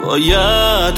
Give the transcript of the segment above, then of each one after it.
باید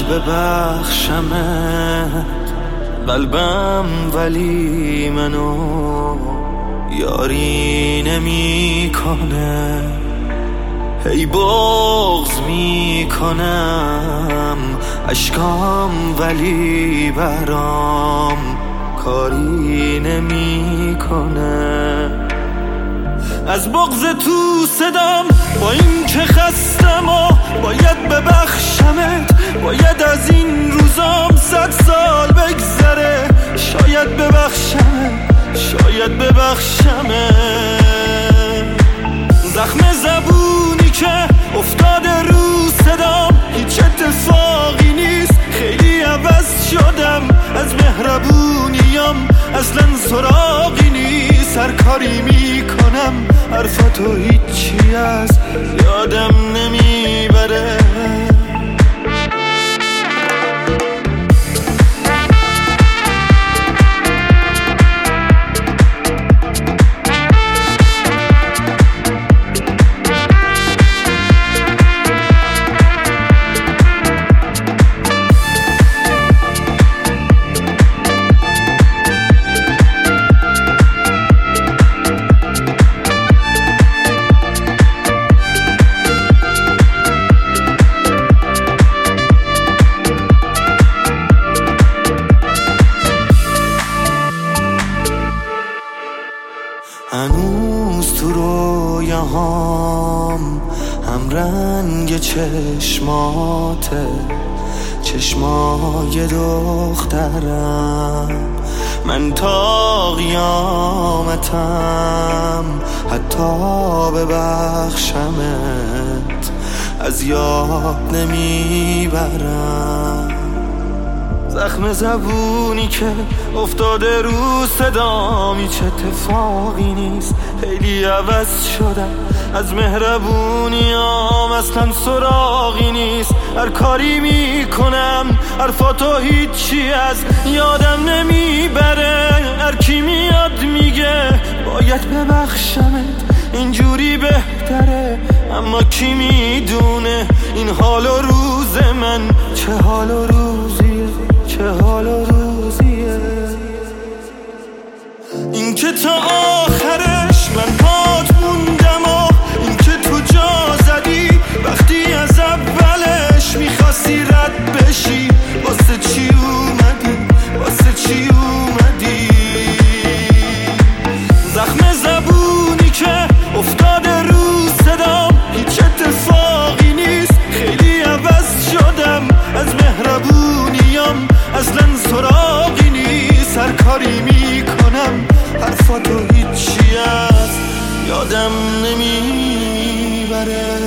ببخشمت قلبم، ولی منو یاری نمی کنه. هی بغض می کنم اشکام، ولی برام کاری نمی کنه. از بغض تو صدام با این که خستم و باید ببخشمت. باید از این روزام 100 سال بگذره، شاید ببخشمت، شاید ببخشمت. زخم زبونی که افتاده رو صدام هیچ اتفاقی نیست، خیلی عوض شدم. از مهربونیام اصلا سراغی نیست. هر کاری میکنم حرفاتو هیچی از یادم نمیبره. هنوز تو رویاهام هم رنگ چشماته، چشمای دخترم. من تا قیامتم حتی ببخشمت از یاد نمیبرم. زخم زبونی که افتاده رو صدام هیچ اتفاقی نیست، خیلی عوض شدم. از مهربونیام اصلا سراغی نیست. هر کاری میکنم حرفاتو هیچی از یادم نمیبره. هر کی میاد میگه باید ببخشمت، اینجوری بهتره. اما کی میدونه این حال و روز من چه حال و روزیه، چه حال و روزیه. این که تا آخرش من پات موندم و این که تو جا زدی وقتی از اولش میخواستی رد بشی. واسه چی اومدی، واسه چی اومدی؟ زخم زبونی که افتاده رو صدام هیچ اتفاقی نیست، خیلی عوض شدم. از مهربونیام اصلا سراغی نیست. هر کاری میکنم حرفاتو هیچی از یادم نمیبره.